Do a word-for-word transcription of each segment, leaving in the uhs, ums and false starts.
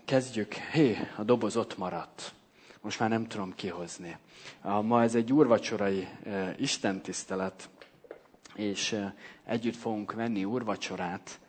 Kezdjük. Hé, a doboz ott maradt. Most már nem tudom kihozni. Ma ez egy úrvacsorai istentisztelet, és együtt fogunk venni úrvacsorát,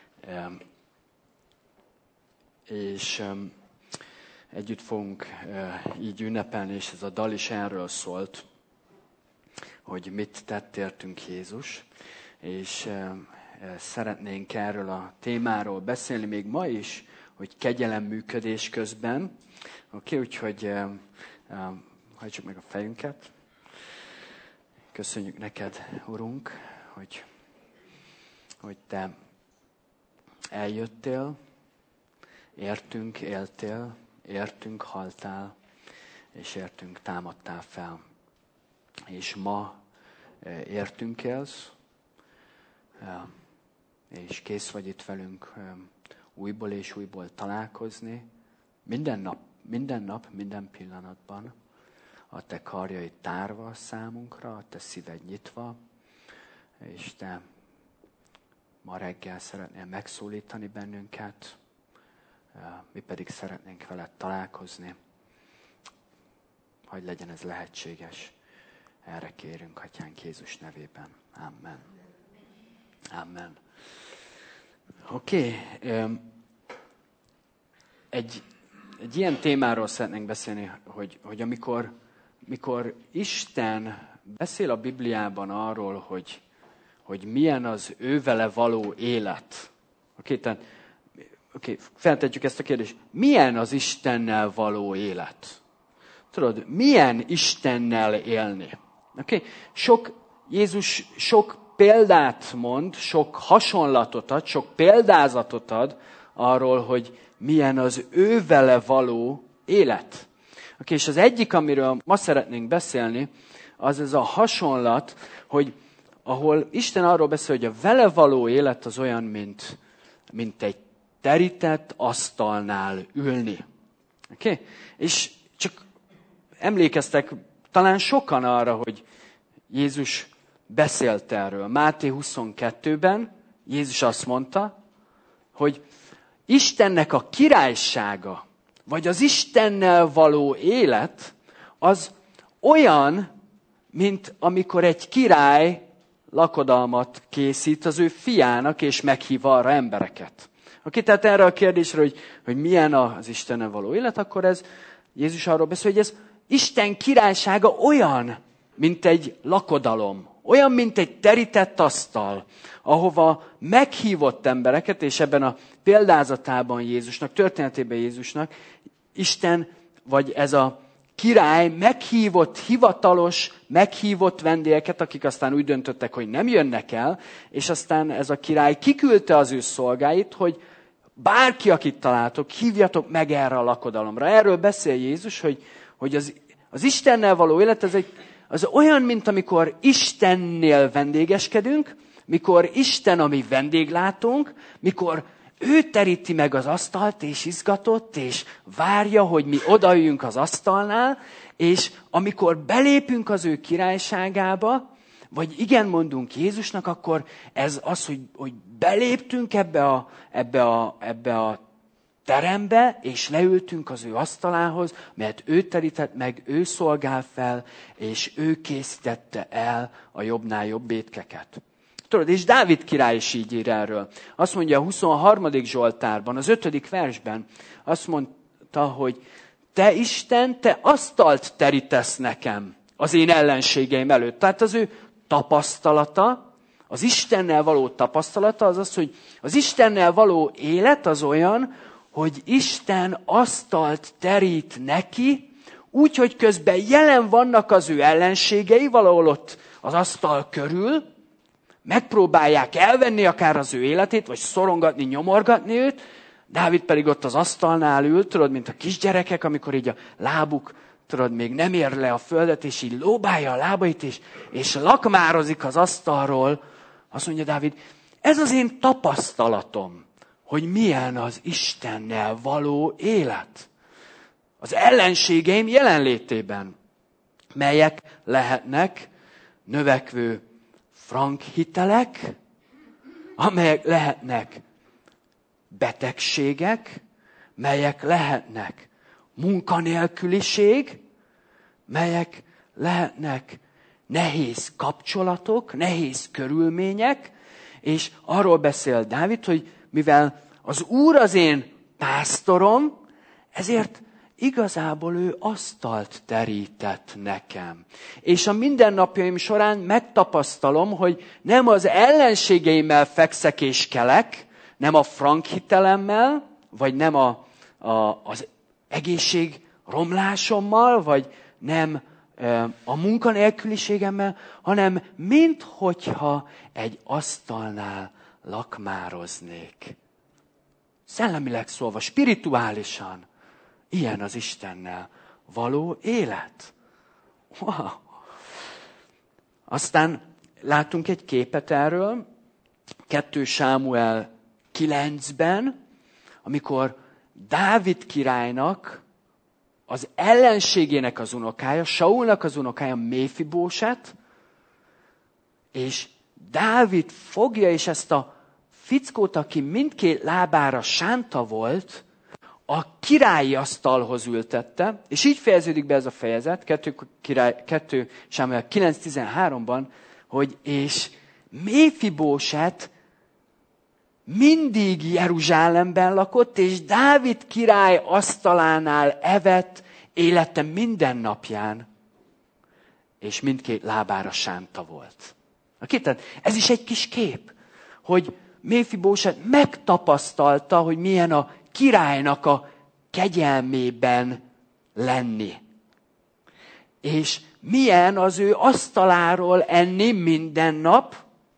és együtt fogunk így ünnepelni, és ez a dal is erről szólt, hogy mit tett értünk Jézus, és szeretnénk erről a témáról beszélni még ma is, hogy kegyelem működés közben. Oké, okay, úgyhogy uh, uh, hajtsuk meg a fejünket. Köszönjük neked, Urunk, hogy, hogy te eljöttél, értünk éltél, értünk haltál, és értünk támadtál fel. És ma uh, értünk élsz, uh, és kész vagy itt velünk uh, újból és újból találkozni, minden nap, minden nap, minden pillanatban, a te karjaid tárva számunkra, a te szíved nyitva, és te ma reggel szeretnél megszólítani bennünket, mi pedig szeretnénk veled találkozni, hogy legyen ez lehetséges. Erre kérünk, Atyánk Jézus nevében. Amen. Amen. Oké, okay. egy, egy ilyen témáról szeretnénk beszélni, hogy, hogy amikor, amikor Isten beszél a Bibliában arról, hogy, hogy milyen az ővele való élet. Oké, okay, tehát okay, feltetjük ezt a kérdést. Milyen az Istennel való élet? Tudod, milyen Istennel élni? Oké, okay? Sok, Jézus sok példát mond, sok hasonlatot ad, sok példázatot ad arról, hogy milyen az ő vele való élet. Okay, és az egyik, amiről ma szeretnénk beszélni, az ez a hasonlat, hogy ahol Isten arról beszél, hogy a vele való élet az olyan, mint, mint egy terített asztalnál ülni. Okay? És csak emlékeztek talán sokan arra, hogy Jézus beszélt erről. Máté huszonkettőben Jézus azt mondta, hogy Istennek a királysága, vagy az Istennel való élet, az olyan, mint amikor egy király lakodalmat készít az ő fiának, és meghív arra embereket. Oké, tehát erre a kérdésre, hogy, hogy milyen az Istennel való élet, akkor ez Jézus arról beszél, hogy ez Isten királysága olyan, mint egy lakodalom. Olyan, mint egy terített asztal, ahova meghívott embereket, és ebben a példázatában Jézusnak, történetében Jézusnak, Isten, vagy ez a király meghívott, hivatalos, meghívott vendégeket, akik aztán úgy döntöttek, hogy nem jönnek el, és aztán ez a király kiküldte az ő szolgáit, hogy bárki, akit találtok, hívjatok meg erre a lakodalomra. Erről beszél Jézus, hogy, hogy az, az Istennel való élet, ez egy az olyan, mint amikor Istennél vendégeskedünk, mikor Isten a mi vendéglátónk, mikor ő teríti meg az asztalt, és izgatott, és várja, hogy mi odaüljünk az asztalnál, és amikor belépünk az ő királyságába, vagy igen mondunk Jézusnak, akkor ez az, hogy, hogy beléptünk ebbe a, ebbe a, ebbe a terembe, és leültünk az ő asztalához, mert ő terített meg, ő szolgál fel, és ő készítette el a jobbnál jobb étkeket. Tudod, és Dávid király is így ír erről. Azt mondja a huszonharmadik Zsoltárban, az ötödik versben, azt mondta, hogy te Isten, te asztalt terítesz nekem az én ellenségeim előtt. Tehát az ő tapasztalata, az Istennel való tapasztalata az az, hogy az Istennel való élet az olyan, hogy Isten asztalt terít neki, úgy, hogy közben jelen vannak az ő ellenségei valahol ott az asztal körül, megpróbálják elvenni akár az ő életét, vagy szorongatni, nyomorgatni őt, Dávid pedig ott az asztalnál ül, tudod, mint a kisgyerekek, amikor így a lábuk, tudod, még nem ér le a földet, és így lóbálja a lábait, és, és lakmározik az asztalról. Azt mondja Dávid, ez az én tapasztalatom, hogy milyen az Istennel való élet. Az ellenségeim jelenlétében, melyek lehetnek növekvő frankhitelek, amelyek lehetnek betegségek, melyek lehetnek munkanélküliség, melyek lehetnek nehéz kapcsolatok, nehéz körülmények, és arról beszél Dávid, hogy mivel az Úr az én pásztorom, ezért igazából ő asztalt terített nekem. És a mindennapjaim során megtapasztalom, hogy nem az ellenségeimmel fekszek és kelek, nem a frankhitelemmel, vagy nem a, a, az egészség romlásommal, vagy nem e, a munkanélküliségemmel, hanem minthogyha egy asztalnál lakmároznék. Szellemileg szólva, spirituálisan. Ilyen az Istennel való élet. Wow. Aztán látunk egy képet erről, kettő Sámuel kilencben, amikor Dávid királynak az ellenségének az unokája, Saulnak az unokája Méfibóset, és Dávid fogja, és ezt a fickót, aki mindkét lábára sánta volt, a királyi asztalhoz ültette, és így fejeződik be ez a fejezet, kettő Sámuel kilenc tizenháromban, hogy és Méfibóset mindig Jeruzsálemben lakott, és Dávid király asztalánál evett élete minden napján, és mindkét lábára sánta volt. Oké, tehát ez is egy kis kép, hogy Méfibóset megtapasztalta, hogy milyen a királynak a kegyelmében lenni. És milyen az ő asztaláról enni minden nap,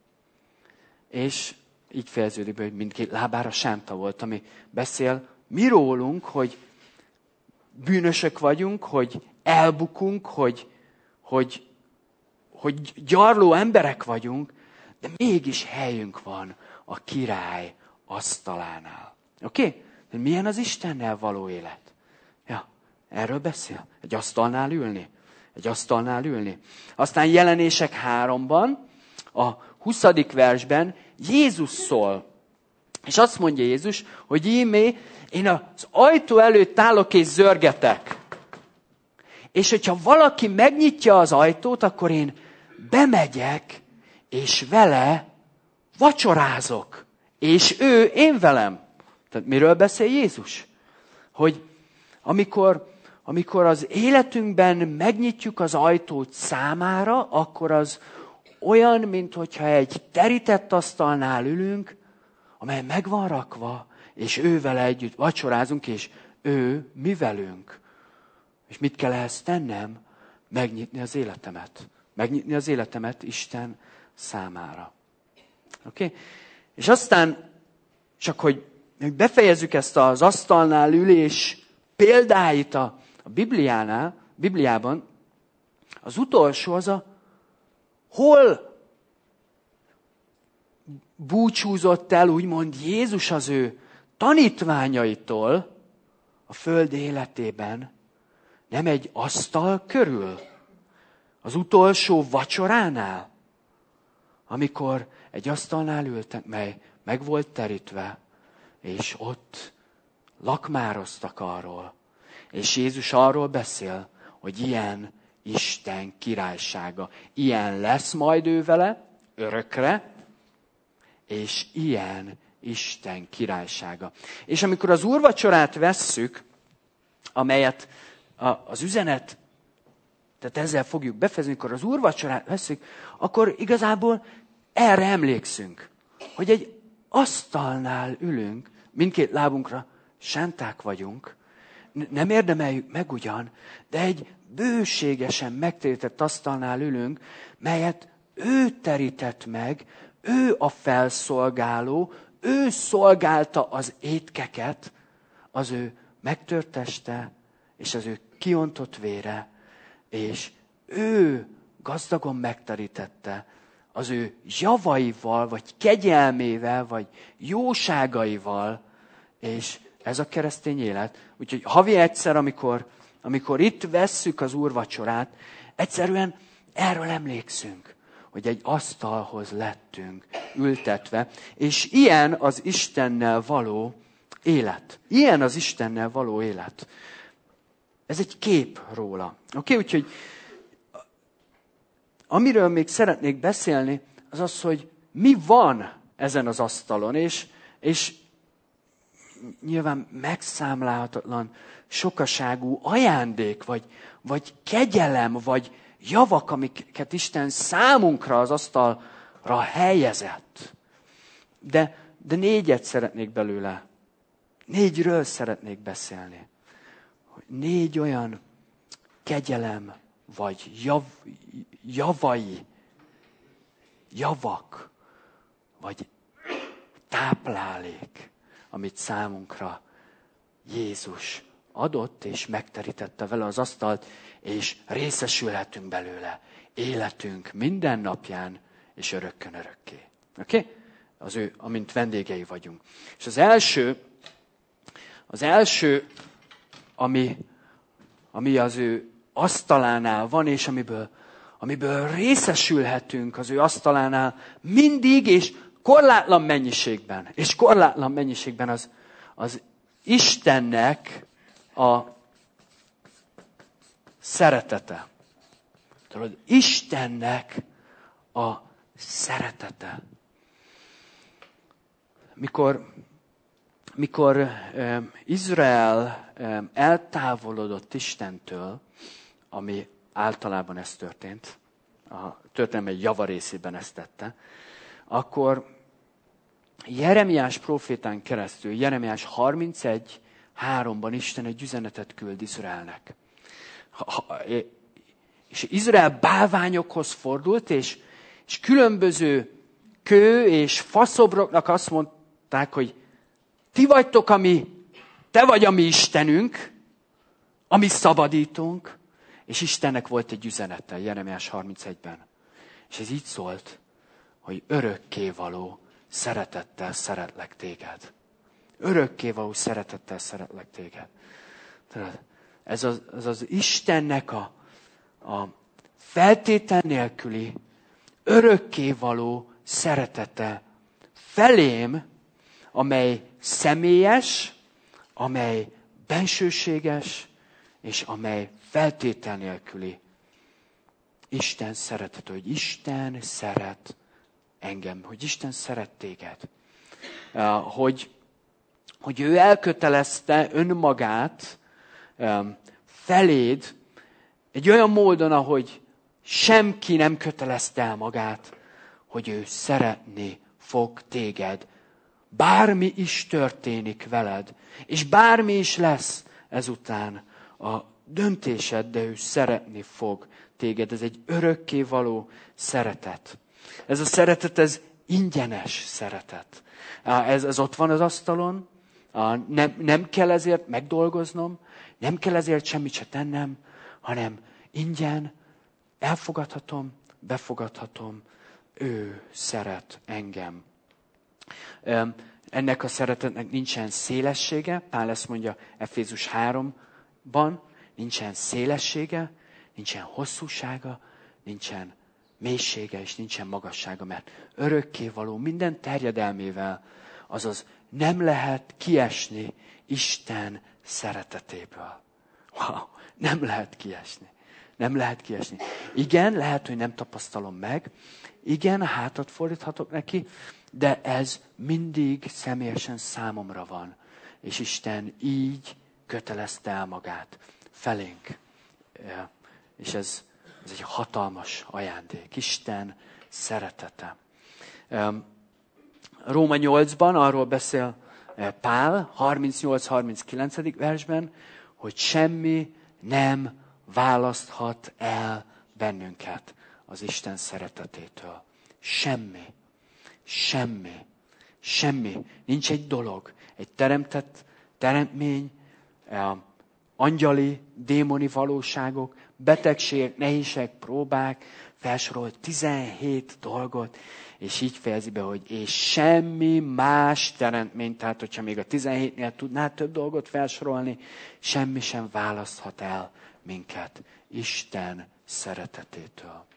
és így fejeződik be, hogy mindkét lábára sánta volt, ami beszél mi rólunk, hogy bűnösök vagyunk, hogy elbukunk, hogy, hogy, hogy gyarló emberek vagyunk, de mégis helyünk van a király asztalánál. Oké? Okay? Milyen az Istennel való élet? Ja, erről beszél. Egy asztalnál ülni. Egy asztalnál ülni. Aztán Jelenések háromban, a huszadik versben Jézus szól. És azt mondja Jézus, hogy íme, én az ajtó előtt állok és zörgetek. És hogyha valaki megnyitja az ajtót, akkor én bemegyek, és vele vacsorázok. És ő én velem. Tehát miről beszél Jézus? Hogy amikor, amikor az életünkben megnyitjuk az ajtót számára, akkor az olyan, minthogyha egy terített asztalnál ülünk, amely meg van rakva, és ő vele együtt vacsorázunk, és ő mi velünk. És mit kell ehhez tennem? Megnyitni az életemet. Megnyitni az életemet Isten számára. Oké? Okay? És aztán, csak hogy befejezzük ezt az asztalnál ülés példáit a, a Bibliánál, Bibliában, az utolsó az a, hol búcsúzott el, úgymond Jézus az ő tanítványaitól a föld életében, nem egy asztal körül, az utolsó vacsoránál, amikor egy asztalnál ültek, mely meg volt terítve, és ott lakmároztak arról. És Jézus arról beszél, hogy ilyen Isten királysága. Ilyen lesz majd ő vele, örökre, és ilyen Isten királysága. És amikor az úrvacsorát vesszük, amelyet az üzenet, tehát ezzel fogjuk befejezni, amikor az úrvacsorát vesszük, akkor igazából erre emlékszünk, hogy egy asztalnál ülünk, mindkét lábunkra sánták vagyunk, nem érdemeljük meg ugyan, de egy bőségesen megterített asztalnál ülünk, melyet ő terített meg, ő a felszolgáló, ő szolgálta az étkeket, az ő megtört teste, és az ő kiontott vére, és ő gazdagon megterítette az ő javaival, vagy kegyelmével, vagy jóságaival, és ez a keresztény élet. Úgyhogy havi egyszer, amikor, amikor itt vesszük az úrvacsorát, egyszerűen erről emlékszünk, hogy egy asztalhoz lettünk ültetve, és ilyen az Istennel való élet. Ilyen az Istennel való élet. Ez egy kép róla. Oké, okay? Úgyhogy amiről még szeretnék beszélni, az az, hogy mi van ezen az asztalon, és, és nyilván megszámlálhatatlan sokaságú ajándék, vagy, vagy kegyelem, vagy javak, amiket Isten számunkra az asztalra helyezett. De, de négyet szeretnék belőle. Négyről szeretnék beszélni. Négy olyan kegyelem, vagy jav, javai, javak, vagy táplálék, amit számunkra Jézus adott, és megterítette vele az asztalt, és részesülhetünk belőle életünk minden napján, és örökkön örökké. Oké? Okay? Az ő, amint vendégei vagyunk. És az első, az első, ami, ami az ő asztalánál van, és amiből, amiből részesülhetünk az ő asztalánál mindig, és korlátlan mennyiségben. És korlátlan mennyiségben az, az Istennek a szeretete. Tudod, Istennek a szeretete. Mikor, mikor um, Izrael um, eltávolodott Istentől, ami általában ez történt, a történelem egy javarészében ezt tette, akkor Jeremiás prófétán keresztül, Jeremiás harmincegy háromban Isten egy üzenetet küld Izraelnek. És Izrael bálványokhoz fordult, és, és különböző kő és faszobroknak azt mondták, hogy ti vagytok, ami, te vagy a mi Istenünk, a mi szabadítunk, és Istennek volt egy üzenete Jeremiás harmincegyben. És ez így szólt, hogy örökkévaló szeretettel szeretlek téged. Örökkévaló szeretettel szeretlek téged. Ez az, ez az Istennek a, a feltétel nélküli, örökkévaló szeretete felém, amely személyes, amely bensőséges, és amely feltétel nélküli. Isten szeretet, hogy Isten szeret engem, hogy Isten szeret téged. Hogy, hogy ő elkötelezte önmagát feléd egy olyan módon, ahogy semki nem kötelezte el magát, hogy ő szeretni fog téged. Bármi is történik veled, és bármi is lesz ezután a döntésed, de ő szeretni fog téged. Ez egy örökkévaló szeretet. Ez a szeretet, ez ingyenes szeretet. Ez, ez ott van az asztalon, nem, nem kell ezért megdolgoznom, nem kell ezért semmit se tennem, hanem ingyen elfogadhatom, befogadhatom, ő szeret engem. Ennek a szeretetnek nincsen szélessége, Pál ezt mondja Efézus háromban, nincsen szélessége, nincsen hosszúsága, nincsen mélysége és nincsen magassága, mert örökkévaló minden terjedelmével, azaz nem lehet kiesni Isten szeretetéből. Wow, nem lehet kiesni. Nem lehet kiesni. Igen, lehet, hogy nem tapasztalom meg. Igen, hátat fordíthatok neki, de ez mindig személyesen számomra van. És Isten így kötelezte el magát felénk. És ez, ez egy hatalmas ajándék. Isten szeretete. Róma nyolcban arról beszél Pál, harmincnyolc harminckilenc versben, hogy semmi nem választhat el bennünket az Isten szeretetétől. Semmi. Semmi. Semmi. Nincs egy dolog. Egy teremtett teremtmény, angyali, démoni valóságok, betegségek, nehézségek, próbák, felsorolt tizenhét dolgot, és így fejezi be, hogy és semmi más teremtmény, tehát hogyha még a tizenhétnél tudná több dolgot felsorolni, semmi sem választhat el minket Isten szeretetétől.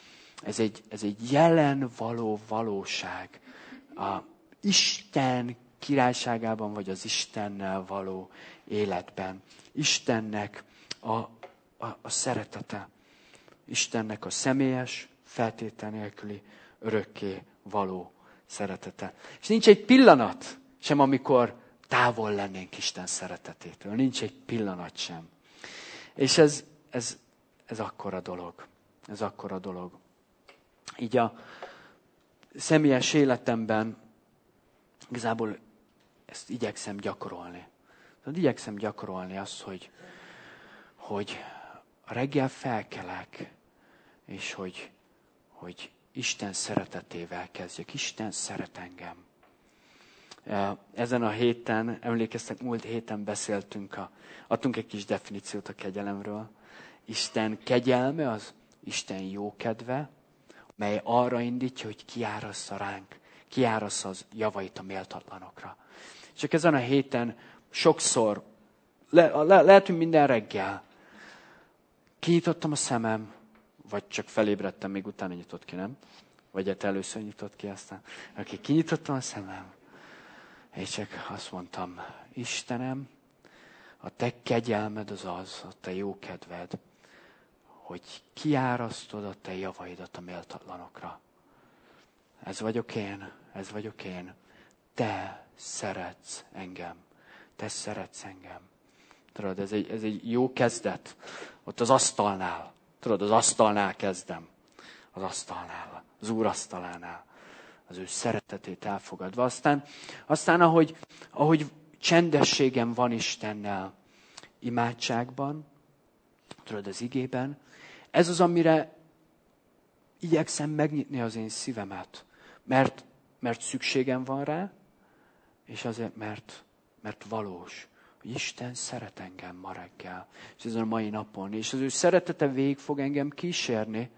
Ez egy, ez egy jelen való valóság. A Isten királyságában, vagy az Istennel való életben. Istennek a, a, a szeretete. Istennek a személyes, feltétel nélküli, örökké való szeretete. És nincs egy pillanat sem, amikor távol lennénk Isten szeretetétől. Nincs egy pillanat sem. És ez, ez, ez akkora dolog. Ez akkora dolog. Így a személyes életemben igazából ezt igyekszem gyakorolni. Tehát igyekszem gyakorolni azt, hogy, hogy reggel felkelek, és hogy, hogy Isten szeretetével kezdjek. Isten szeret engem. Ezen a héten, emlékeztek, múlt héten beszéltünk, a, adtunk egy kis definíciót a kegyelemről. Isten kegyelme az Isten jókedve, mely arra indítja, hogy kiárassza ránk, kiárassza az javait a méltatlanokra. Csak ezen a héten sokszor, le, le, lehet, hogy minden reggel kinyitottam a szemem, vagy csak felébredtem, még utána nyitott ki, nem? Vagy hát először nyitott ki, aztán aki kinyitottam a szemem, és csak azt mondtam, Istenem, a te kegyelmed az az, a te jó kedved, hogy kiárasztod a te javaidat a méltatlanokra. Ez vagyok én, ez vagyok én. Te szeretsz engem. Te szeretsz engem. Tudod, ez egy, ez egy jó kezdet. Ott az asztalnál. Tudod, az asztalnál kezdem. Az asztalnál, az Úr asztalánál. Az ő szeretetét elfogadva. Aztán, aztán ahogy, ahogy csendességem van Istennel, imádságban, tudod, az igében, ez az, amire igyekszem megnyitni az én szívemet. Mert, mert szükségem van rá, és azért, mert, mert valós. Hogy Isten szeret engem ma reggel, és ezen a mai napon. És az ő szeretete végig fog engem kísérni,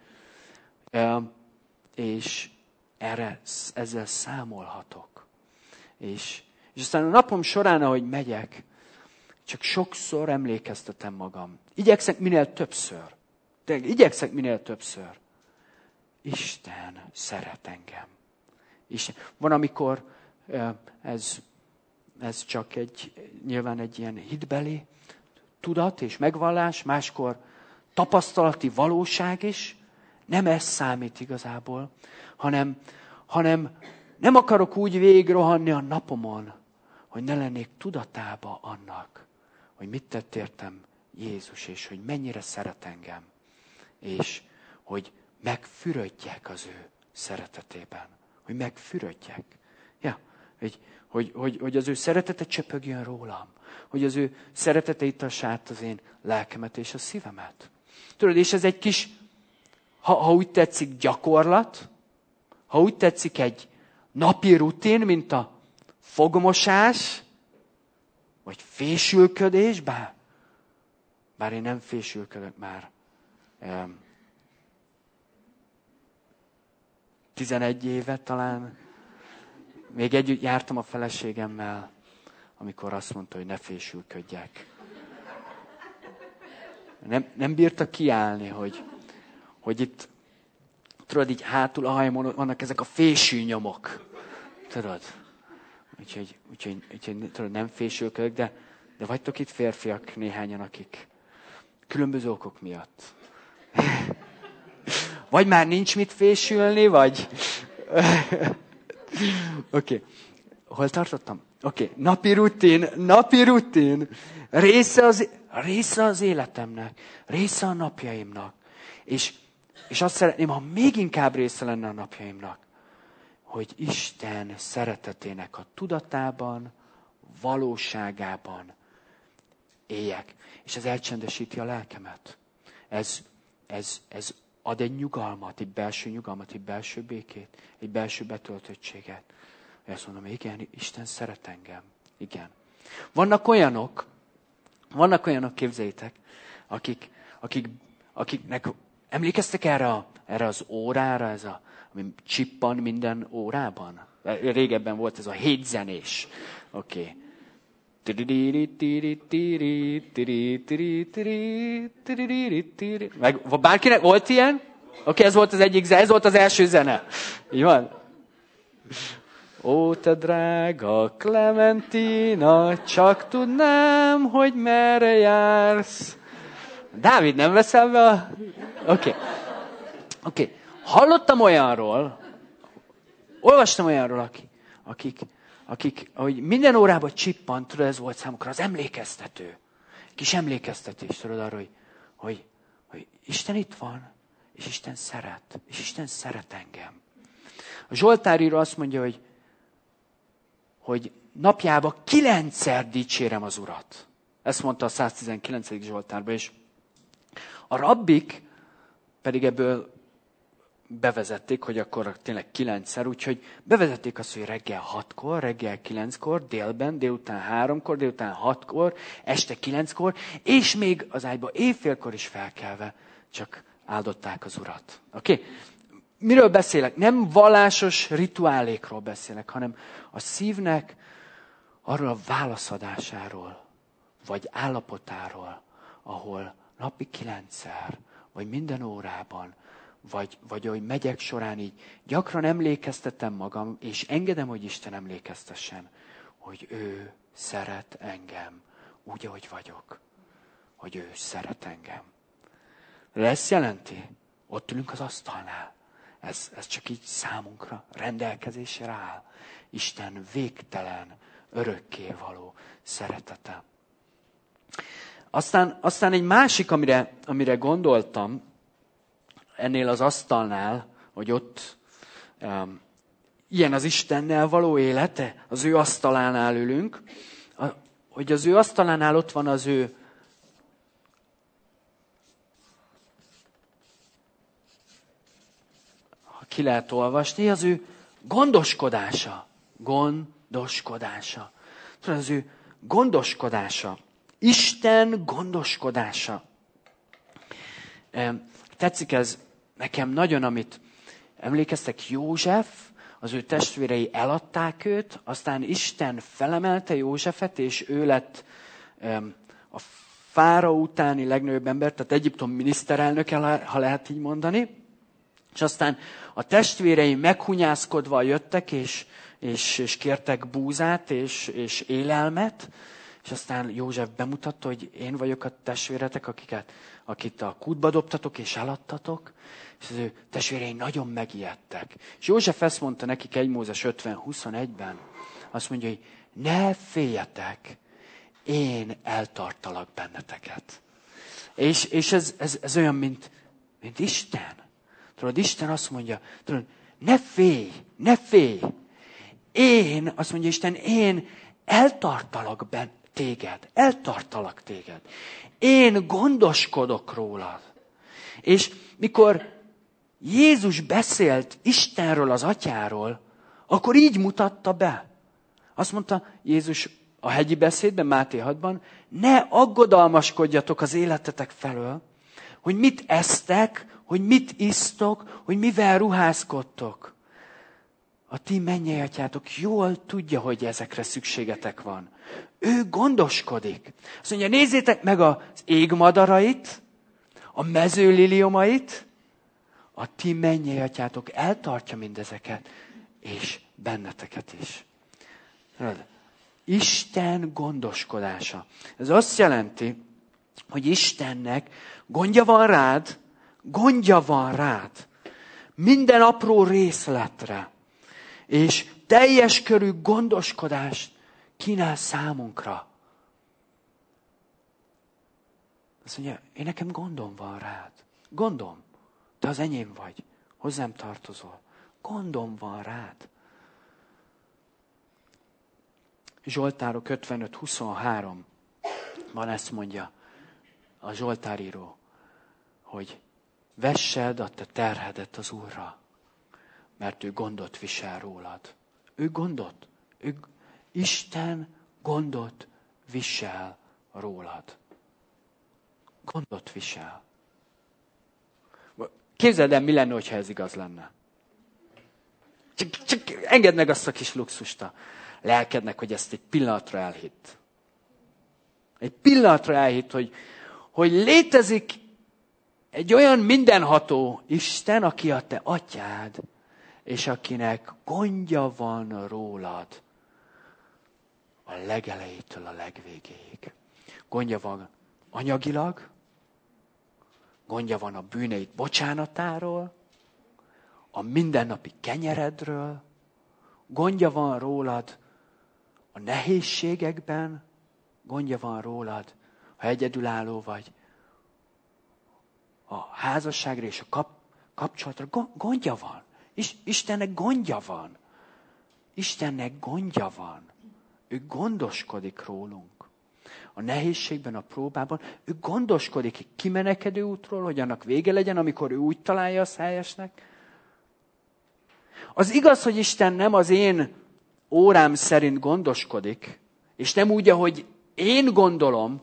és erre, ezzel számolhatok. És, és aztán a napom során, ahogy megyek, csak sokszor emlékeztetem magam. Igyekszek minél többször. De igyekszek minél többször. Isten szeret engem. Isten. Van, amikor ez, ez csak egy, nyilván egy ilyen hitbeli tudat és megvallás, máskor tapasztalati valóság is. Nem ez számít igazából, hanem, hanem nem akarok úgy végigrohanni a napomon, hogy ne lennék tudatába annak, hogy mit tett értem Jézus, és hogy mennyire szeret engem, és hogy megfürödjek az ő szeretetében. Hogy megfürödjek. Ja, hogy, hogy, hogy, hogy az ő szeretete csöpögjön rólam. Hogy az ő szeretete ittass át az én lelkemet és a szívemet. Tudod, és ez egy kis, ha, ha úgy tetszik, gyakorlat, ha úgy tetszik, egy napi rutin, mint a fogmosás, vagy fésülködés, bár, bár én nem fésülködök már um, tizenegy éve talán. Még együtt jártam a feleségemmel, amikor azt mondta, hogy ne fésülködjek. Nem, nem bírta kiállni, hogy, hogy itt, tudod, így hátul a hajamon vannak ezek a fésűnyomok. Tudod? Úgyhogy, úgyhogy, úgyhogy tudod, nem fésülködök, de, de vagytok itt férfiak néhányan, akik különböző okok miatt. Vagy már nincs mit fésülni, vagy... Oké. Okay. Hol tartottam? Oké. Okay. Napi rutin, napi rutin. Része az, része az életemnek. Része a napjaimnak. És, és azt szeretném, ha még inkább része lenne a napjaimnak, hogy Isten szeretetének a tudatában, valóságában éljek. És ez elcsendesíti a lelkemet. Ez, ez, ez ad egy nyugalmat, egy belső nyugalmat, egy belső békét, egy belső betöltöttséget. És azt mondom, igen, Isten szeret engem. Igen. Vannak olyanok, vannak olyanok, képzeljétek, akik, akik, akiknek, emlékeztek erre, a, erre az órára, ez a, ami csippan minden órában? Régebben volt ez a hétzenés. Oké. Okay. Meg, bárkinek volt ilyen? Oké, okay, ez volt az egyik, ez volt az első zene. Így van? Ó, te drága Klementina, csak tudnám, hogy merre jársz. Dávid, nem veszel be a... Oké. Okay. Oké. Okay. Hallottam olyanról, olvastam olyanról, akik, akik, akik ahogy minden órában csippant, tudod, ez volt számukra az emlékeztető. Kis emlékeztetés, tudod arra, hogy, hogy, hogy Isten itt van, és Isten szeret, és Isten szeret engem. A Zsoltáríró azt mondja, hogy, hogy napjában kilencszer dicsérem az Urat. Ezt mondta a száztizenkilencedik Zsoltárban, és a rabbik pedig ebből bevezették, hogy akkor tényleg kilencszer, úgyhogy bevezették azt, hogy reggel hatkor, reggel kilenckor, délben, délután háromkor, délután hatkor, este kilenckor, és még az ágyba éjfélkor is felkelve csak áldották az Urat. Oké? Okay? Miről beszélek? Nem vallásos rituálékról beszélek, hanem a szívnek arról a válaszadásáról, vagy állapotáról, ahol napi kilencszer, vagy minden órában, vagy, vagy ahogy megyek során így gyakran emlékeztetem magam, és engedem, hogy Isten emlékeztessen, hogy ő szeret engem, úgy, ahogy vagyok, hogy ő szeret engem. De ezt jelenti, ott ülünk az asztalnál. Ez, ez csak így számunkra rendelkezésre áll. Isten végtelen, örökkévaló szeretete. Aztán, aztán egy másik, amire, amire gondoltam, ennél az asztalnál, hogy ott um, ilyen az Istennel való élete, az ő asztalánál ülünk, a, hogy az ő asztalánál ott van az ő ha ki lehet olvasni, az ő gondoskodása. Gondoskodása. Tudod, az ő gondoskodása. Isten gondoskodása. Tetszik ez nekem nagyon, amit emlékeztek, József, az ő testvérei eladták őt, aztán Isten felemelte Józsefet, és ő lett a fáraó utáni legnagyobb ember, tehát Egyiptom miniszterelnöke, ha lehet így mondani. És aztán a testvérei meghunyászkodva jöttek, és, és, és kértek búzát, és, és élelmet, és aztán József bemutatta, hogy én vagyok a testvéretek, akiket, akit a kútba dobtatok és eladtatok, és az ő testvérei nagyon megijedtek. És József ezt mondta nekik egy Mózes ötven huszonegyben, azt mondja, hogy ne féljetek, én eltartalak benneteket. És, és ez, ez, ez olyan, mint, mint Isten. Tudod, Isten azt mondja, tudod, ne félj, ne félj. Én, azt mondja Isten, én eltartalak benneteket. Téged, eltartalak téged. Én gondoskodok rólad. És mikor Jézus beszélt Istenről, az Atyáról, akkor így mutatta be. Azt mondta Jézus a hegyi beszédben, Máté hatban, ne aggodalmaskodjatok az életetek felől, hogy mit esztek, hogy mit isztok, hogy mivel ruházkodtok. A ti mennyei atyátok jól tudja, hogy ezekre szükségetek van. Ő gondoskodik. Azt mondja, nézzétek meg az égmadarait, a mezőliliomait, a ti mennyei atyátok eltartja mindezeket, és benneteket is. Isten gondoskodása. Ez azt jelenti, hogy Istennek gondja van rád, gondja van rád. Minden apró részletre. És teljes körű gondoskodást kínál számunkra. Azt mondja, én nekem gondom van rád. Gondom. Te az enyém vagy. Hozzám tartozol. Gondom van rád. Zsoltárok ötvenöt huszonhárom van, ezt mondja a Zsoltáríró, hogy vessed a te terhedet az Úrra, mert ő gondot visel rólad. Ő gondot. Ő, Isten gondot visel rólad. Gondot visel. Képzeld el, mi lenne, hogyha ez igaz lenne. Csak, csak engedd meg azt a kis luxust a lelkednek, hogy ezt egy pillanatra elhitt. Egy pillanatra elhitt, hogy, hogy létezik egy olyan mindenható Isten, aki a te atyád, és akinek gondja van rólad a legelejétől a legvégéig. Gondja van anyagilag, gondja van a bűneid bocsánatáról, a mindennapi kenyeredről, gondja van rólad a nehézségekben, gondja van rólad, ha egyedülálló vagy, a házasságra és a kap, kapcsolatra, gondja van. Istennek gondja van. Istennek gondja van. Ő gondoskodik rólunk. A nehézségben, a próbában, ő gondoskodik egy kimenekedő útról, hogy annak vége legyen, amikor ő úgy találja azt helyesnek. Az igaz, hogy Isten nem az én órám szerint gondoskodik, és nem úgy, ahogy én gondolom,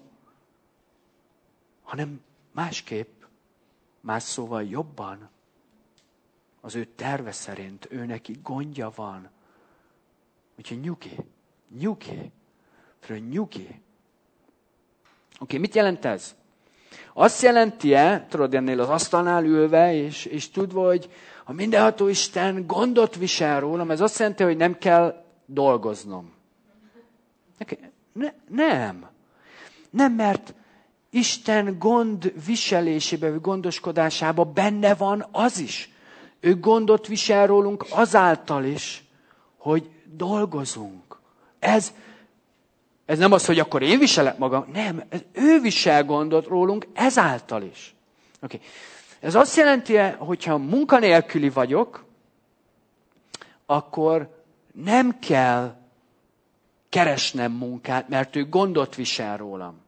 hanem másképp, más szóval jobban. Az ő terve szerint, ő neki gondja van. Úgyhogy nyugi, nyugi, nyugi. Oké, okay, mit jelent ez? Azt jelenti-e, tudod, ennél az asztalnál ülve, és, és tudva, hogy a mindenható Isten gondot visel rólam, ez azt jelenti, hogy nem kell dolgoznom. Okay. Ne, nem. Nem, mert Isten gond viselésében, vagy gondoskodásában benne van az is. Ő gondot visel rólunk azáltal is, hogy dolgozunk. Ez, ez nem az, hogy akkor én viselek magam. Nem, ez, ő visel gondot rólunk ezáltal is. Okay. Ez azt jelenti, hogyha munkanélküli vagyok, akkor nem kell keresnem munkát, mert ő gondot visel rólam.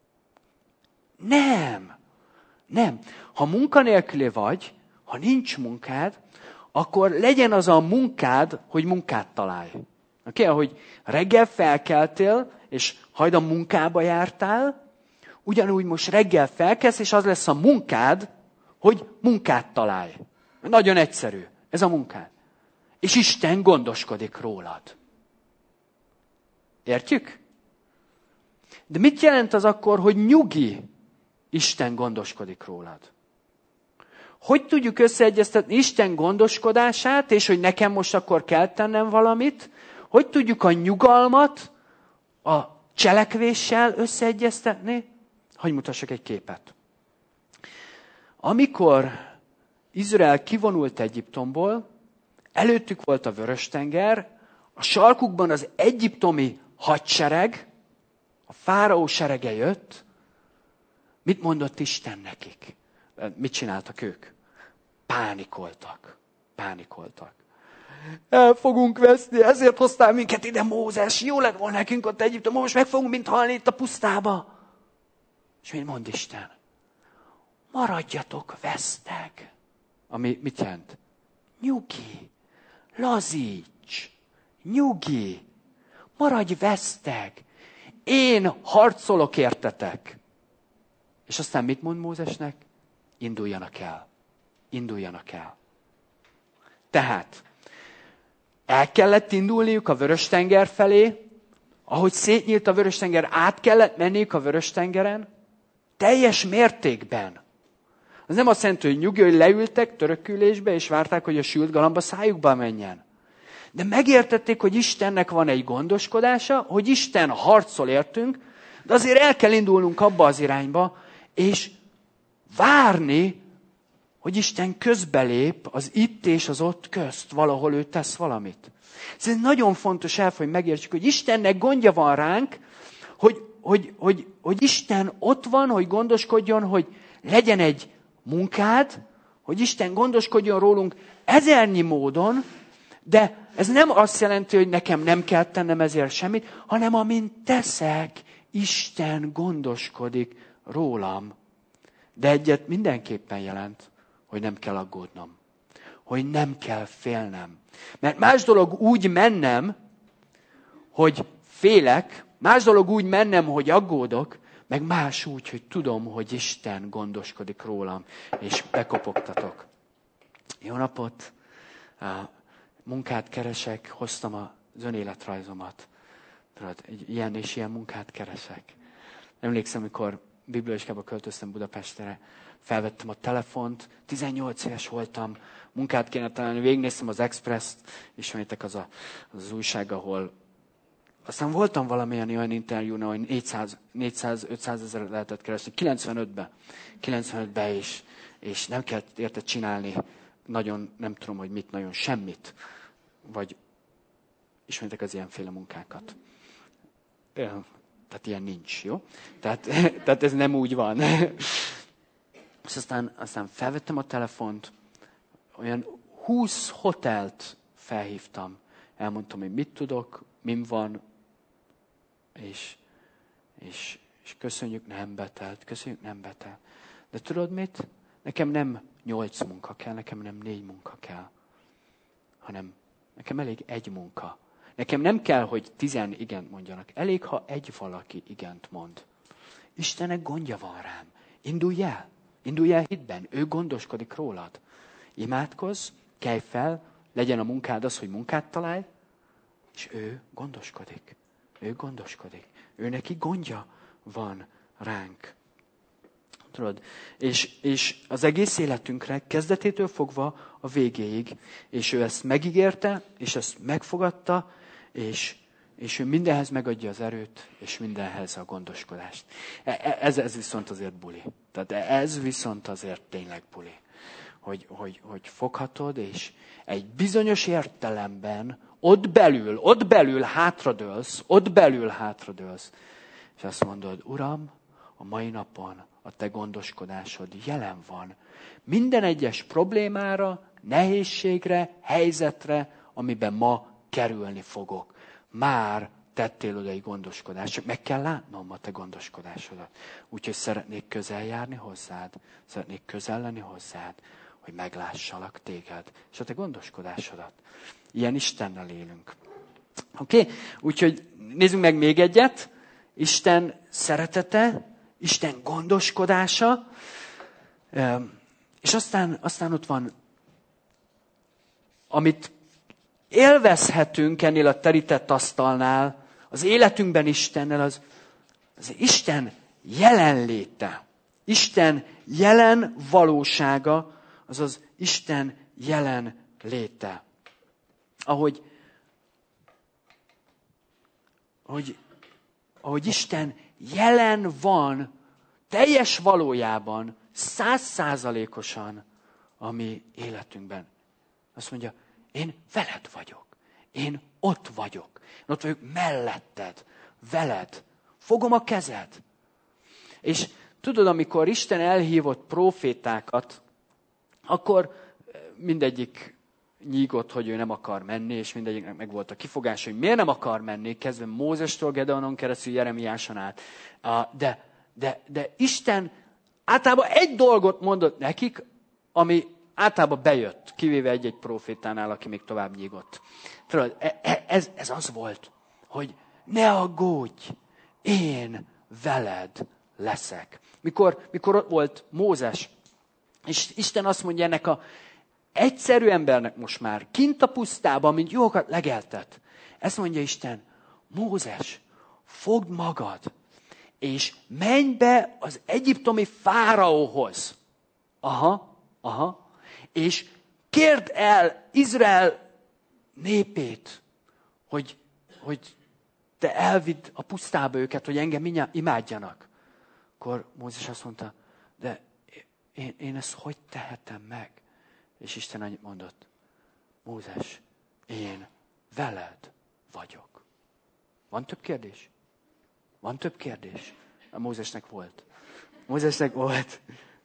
Nem. Nem. Ha munkanélküli vagy, ha nincs munkád, akkor legyen az a munkád, hogy munkát találj. Oké, okay? Ahogy reggel felkeltél, és hajdan munkába jártál, ugyanúgy most reggel felkelsz, és az lesz a munkád, hogy munkát találj. Nagyon egyszerű. Ez a munkád. És Isten gondoskodik rólad. Értjük? De mit jelent az akkor, hogy nyugi, Isten gondoskodik rólad? Hogy tudjuk összeegyeztetni Isten gondoskodását, és hogy nekem most akkor kell tennem valamit? Hogy tudjuk a nyugalmat a cselekvéssel összeegyeztetni? Hogy mutassak egy képet. Amikor Izrael kivonult Egyiptomból, előttük volt a Vörös-tenger, a sarkukban az egyiptomi hadsereg, a fáraó serege jött. Mit mondott Isten nekik? Mit csináltak ők? Pánikoltak. Pánikoltak. El fogunk veszni, ezért hoztál minket ide, Mózes. Jó lett volna nekünk ott Egyiptomban, most meg fogunk mint halni itt a pusztába. És mit mond Isten? Maradjatok veszteg. Ami mit jelent? Nyugi. Lazíts. Nyugi. Maradj veszteg. Én harcolok értetek. És aztán mit mond Mózesnek? Induljanak el. Induljanak el. Tehát el kellett indulniuk a Vörös-tenger felé, ahogy szétnyílt a Vörös-tenger, át kellett menniük a Vörös-tengeren, teljes mértékben. Az nem azt jelenti, hogy nyugi, hogy leültek törökülésbe, és várták, hogy a sült galamba szájukba menjen. De megértették, hogy Istennek van egy gondoskodása, hogy Isten harcol értünk, de azért el kell indulnunk abba az irányba, és várni, hogy Isten közbelép az itt és az ott közt, valahol ő tesz valamit. Ez nagyon fontos elfogy, hogy megértsük, hogy Istennek gondja van ránk, hogy, hogy, hogy, hogy Isten ott van, hogy gondoskodjon, hogy legyen egy munkád, hogy Isten gondoskodjon rólunk ezernyi módon, de ez nem azt jelenti, hogy nekem nem kell tennem ezért semmit, hanem amint teszek, Isten gondoskodik rólam. De egyet mindenképpen jelent, hogy nem kell aggódnom. Hogy nem kell félnem. Mert más dolog úgy mennem, hogy félek, más dolog úgy mennem, hogy aggódok, meg más úgy, hogy tudom, hogy Isten gondoskodik rólam, és bekopogtatok. Jó napot! Munkát keresek, hoztam az önéletrajzomat. Tudod, ilyen és ilyen munkát keresek. Emlékszem, amikor bibliaiskába költöztem Budapestre, felvettem a telefont, tizennyolc éves voltam, munkát kéne találni, végignéztem az Express-t, ismeritek az, a, az az újság, ahol aztán voltam valamilyen olyan interjún, ahol négyszáz-ötszáz ezer lehetett keresni, kilencvenötben, kilencvenötben is, és nem kellett érte csinálni nagyon, nem tudom, hogy mit, nagyon semmit, vagy ismeritek az ilyenféle munkákat. Tehát ilyen nincs, jó? Tehát, tehát ez nem úgy van. És aztán, aztán felvettem a telefont, olyan húsz hotelt felhívtam, elmondtam, hogy mit tudok, mim van, és, és, és köszönjük, nem betelt, köszönjük, nem betelt. De tudod mit? Nekem nem nyolc munka kell, nekem nem négy munka kell, hanem nekem elég egy munka. Nekem nem kell, hogy tizen igent mondjanak. Elég, ha egy valaki igent mond. Istennek gondja van rám. Indulj el. Indulj el hitben. Ő gondoskodik rólad. Imádkozz, kelj fel, legyen a munkád az, hogy munkát találj, és ő gondoskodik. Ő gondoskodik. Ő neki gondja van ránk. Tudod? És, és az egész életünkre kezdetétől fogva a végéig. És ő ezt megígérte, és ezt megfogadta, és, és ő mindenhez megadja az erőt, és mindenhez a gondoskodást. Ez, ez viszont azért buli. Tehát ez viszont azért tényleg buli. Hogy, hogy, hogy foghatod, és egy bizonyos értelemben ott belül, ott belül hátradőlsz, ott belül hátradőlsz, és azt mondod, Uram, a mai napon a te gondoskodásod jelen van. Minden egyes problémára, nehézségre, helyzetre, amiben ma kerülni fogok. Már tettél oda egy gondoskodást, csak meg kell látnom a te gondoskodásodat. Úgyhogy szeretnék közel járni hozzád, szeretnék közel lenni hozzád, hogy meglássalak téged, és a te gondoskodásodat. Ilyen Istennel élünk. Oké? Okay? Úgyhogy nézzünk meg még egyet. Isten szeretete, Isten gondoskodása, és aztán, aztán ott van, amit élvezhetünk ennél a terített asztalnál, az életünkben Istennel, az, az Isten jelenléte. Isten jelen valósága, azaz Isten jelen léte. Ahogy, ahogy, ahogy Isten jelen van, teljes valójában, százszázalékosan a mi életünkben. Azt mondja, én veled vagyok. Én ott vagyok. Én ott vagyok melletted, veled. Fogom a kezed. És tudod, amikor Isten elhívott prófétákat, akkor mindegyik nyígott, hogy ő nem akar menni, és mindegyiknek meg volt a kifogás, hogy miért nem akar menni, kezdve Mózestől, Gedeonon keresztül, Jeremiáson át. De, de, de Isten általában egy dolgot mondott nekik, ami általában bejött, kivéve egy-egy prófétánál, aki még tovább nyígott. Tudod, ez, ez az volt, hogy ne aggódj, én veled leszek. Mikor, mikor ott volt Mózes, és Isten azt mondja ennek a egyszerű embernek most már, kint a pusztában, mint jókat legeltet. Ezt mondja Isten, Mózes, fogd magad, és menj be az egyiptomi fáraóhoz. Aha, aha. És kérd el Izrael népét, hogy, hogy te elvidd a pusztába őket, hogy engem imádjanak. Akkor Mózes azt mondta, de én, én ezt hogy tehetem meg? És Isten annyit mondott, Mózes, én veled vagyok. Van több kérdés? Van több kérdés? A Mózesnek volt. Mózesnek volt.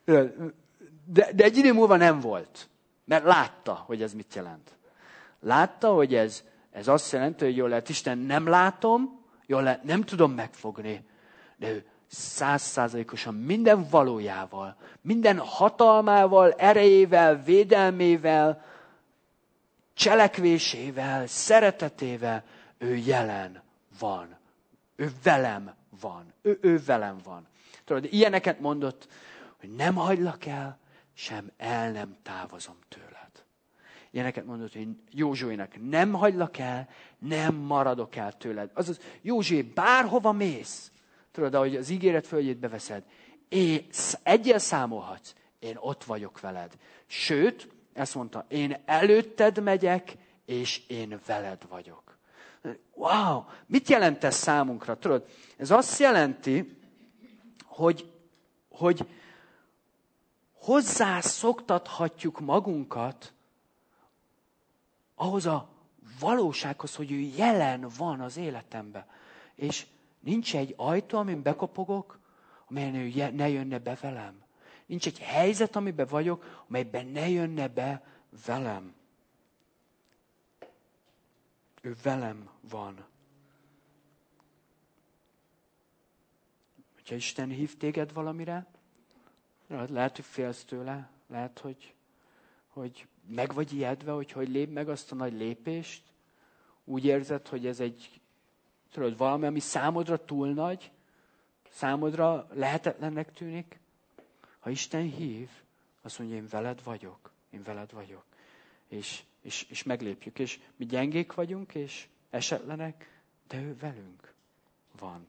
De, de egy idő múlva nem volt. Mert látta, hogy ez mit jelent. Látta, hogy ez, ez azt jelenti, hogy jól lehet, Isten nem látom, jól lehet, nem tudom megfogni, de ő százszázalékosan minden valójával, minden hatalmával, erejével, védelmével, cselekvésével, szeretetével, ő jelen van. Ő velem van. Ő, ő velem van. Tudod, ilyeneket mondott, hogy nem hagylak el, sem el nem távozom tőled. Ilyeneket mondott, hogy Józsuének nem hagylak el, nem maradok el tőled. Azaz, Józsué, bárhova mész, Tudod, ahogy az ígéret földjét beveszed, én egyel számolhatsz, én ott vagyok veled. Sőt, ezt mondta, én előtted megyek, és én veled vagyok. Wow! Mit jelent ez számunkra? Tudod, ez azt jelenti, hogy, hogy hozzászoktathatjuk magunkat ahhoz a valósághoz, hogy ő jelen van az életemben. És nincs egy ajtó, amin bekopogok, amelyen ő ne jönne be velem. Nincs egy helyzet, amiben vagyok, amelyben ne jönne be velem. Ő velem van. Hogyha Isten hív téged valamire, lehet, hogy félsz tőle, lehet, hogy, hogy meg vagy ijedve, hogy hogy lép meg azt a nagy lépést. Úgy érzed, hogy ez egy, tudod, valami, ami számodra túl nagy, számodra lehetetlennek tűnik. Ha Isten hív, azt mondja, én veled vagyok, én veled vagyok. És, és, és meglépjük. És mi gyengék vagyunk, és esetlenek, de ő velünk van.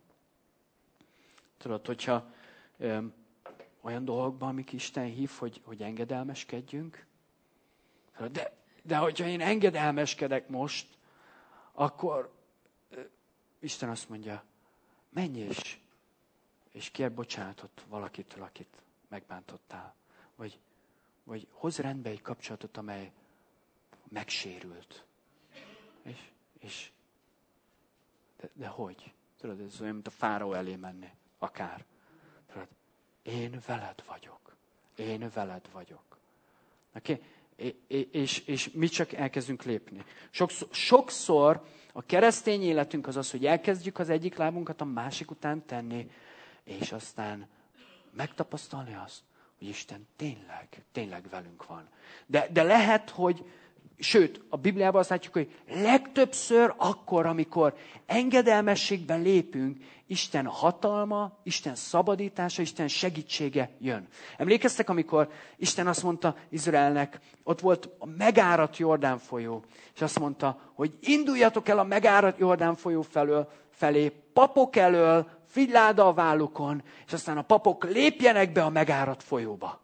Tudod, hogyha ö, olyan dolgokban, amik Isten hív, hogy, hogy engedelmeskedjünk, de, de hogyha én engedelmeskedek most, akkor ö, Isten azt mondja, menj és, és kérj bocsánatot valakitől, akit megbántottál. Vagy, vagy hozz rendbe egy kapcsolatot, amely megsérült. És, és de, de hogy? Tudod, ez olyan, mint a fáraó elé menni. Akár. Tudod, én veled vagyok. Én veled vagyok. Okay? És, és mi csak elkezdünk lépni. Sokszor, sokszor a keresztény életünk az az, hogy elkezdjük az egyik lábunkat a másik után tenni, és aztán megtapasztalni azt, hogy Isten tényleg, tényleg velünk van. De, de lehet, hogy, sőt, a Bibliában azt látjuk, hogy legtöbbször akkor, amikor engedelmességben lépünk, Isten hatalma, Isten szabadítása, Isten segítsége jön. Emlékeztek, amikor Isten azt mondta Izraelnek, ott volt a megáradt Jordán folyó, és azt mondta, hogy induljatok el a megáradt Jordán folyó felől, felé, papok elől, figyláda a vállukon, és aztán a papok lépjenek be a megáradt folyóba.